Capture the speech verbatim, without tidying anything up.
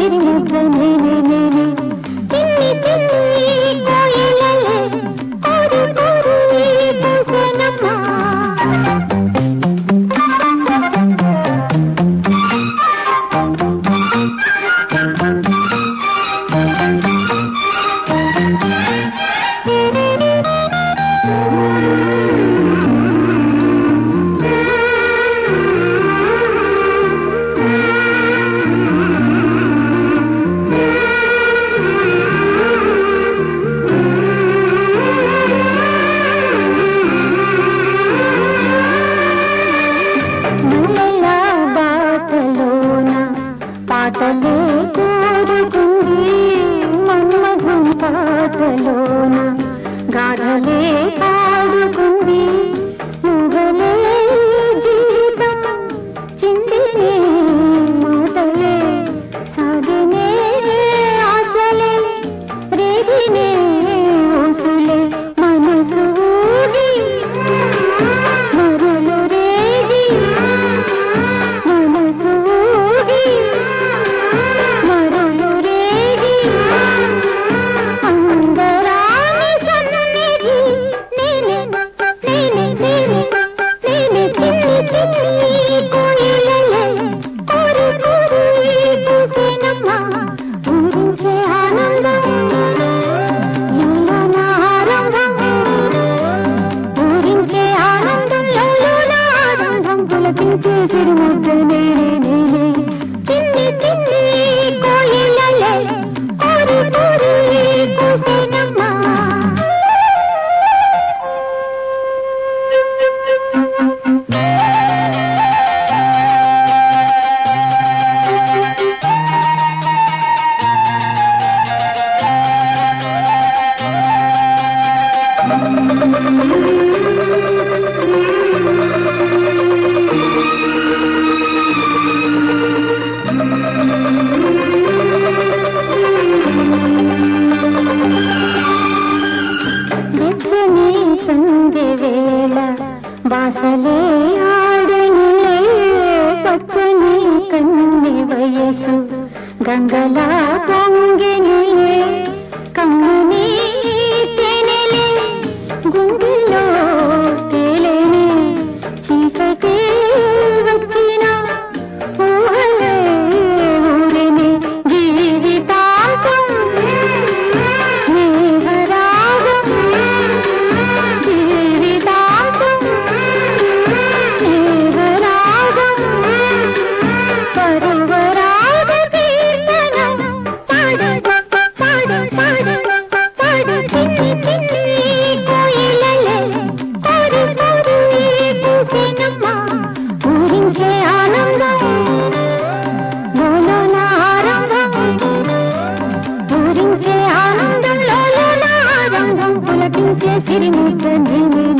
సిరిముద్ర నేనే నేనే చిన్ని చిన్ని కోయిలలే కోరి కోరి పూసెనమ్మా పాటలే కోరుకుంది మన్మధుం పాటలోన గాథలే పాడుకుంది నువ్వలే జీవితం చిందినే మాటలే సాగినే ఆశలే రేగినే ఓసులే మనసు ఊగి మరులు రేగి మనసు ఊగి సిరిముద్ర నేనే నేనే చిన్ని చిన్ని కోయిలలే కోరి కోరి పూసెనమ్మా సంధ్య వేళ బాసలే ఆడనులే పచ్చని కన్ని వయసు గంగలా పొంగినులే కమ్మని తెనెలే గుండెలో తేలేనే చీకటే వచ్చిన ఊహలే ఊరిని జీవితాంతం స్నేహరాగం సిరిముద్ర నేనే